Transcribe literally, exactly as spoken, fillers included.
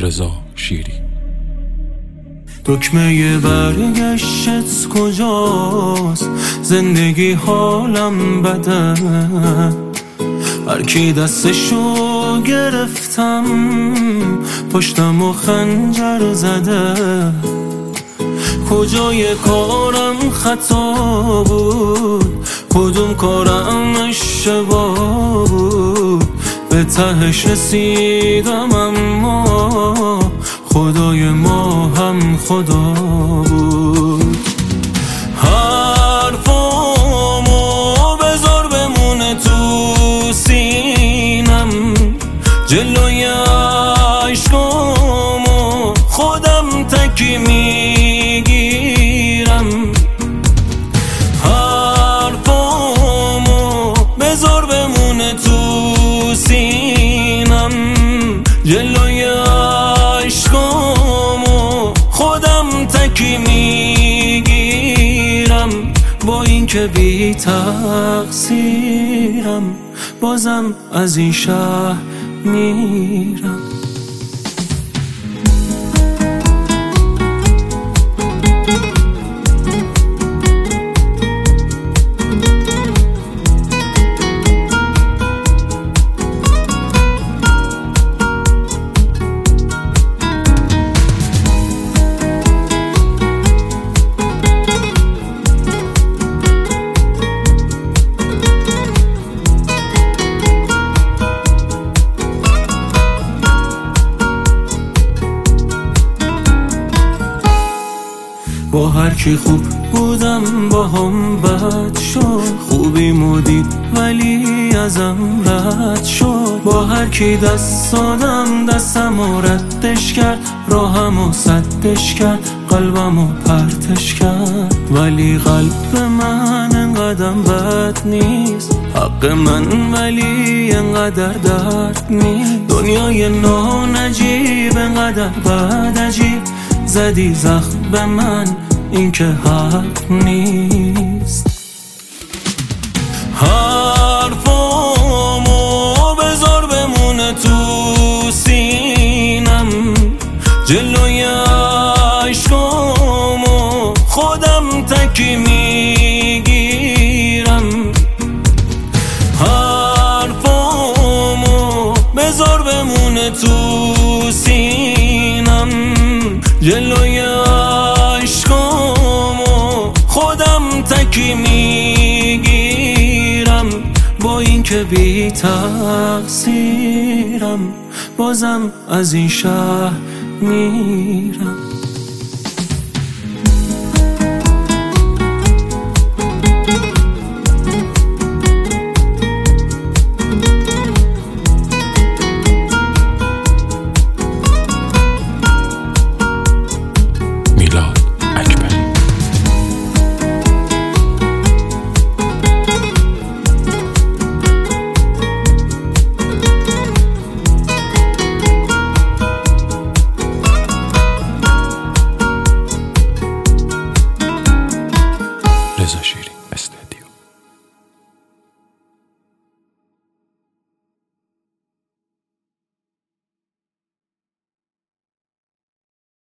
رضا شیری. دکمه برگشتت کجاست؟ زندگی حالم بده، هر کی دستشو گرفتم پشتم و خنجر زده. کجای کارم خطا بود، کدوم کارم اشتباه بود؟ به تهش رسیدم اما خدای ما هم خدا بود. حرفامو بذار بمونه تو سینم، جلوی عشقامو خودم تکی میگیرم. حرفامو بذار بمونه تو سینم، جلوی عشقامو خودم تکی میگیرم. با این که بی تقصیرم بازم از این شهر میرم. با هر کی خوب بودم با هم بد شد، خوبی مدید ولی ازم رد شد. با هر کی دست دادم دستم و ردش کرد، راهم و سدش کرد، قلبم و پرتش کرد. ولی قلب من انقدر بد نیست، حق من ولی انقدر درد نیست. دنیای نانجیب انقدر بد عجیب، زدی زخم به من این که حق نیست. حرفامو بذار بمونه تو سینم، جلوی عشقامو خودم تکی میگیرم. حرفامو بذار بمونه تو سینم، جلوی عشقامو خودم تکی میگیرم. با این که بی تقصیرم بازم از این شهر میرم.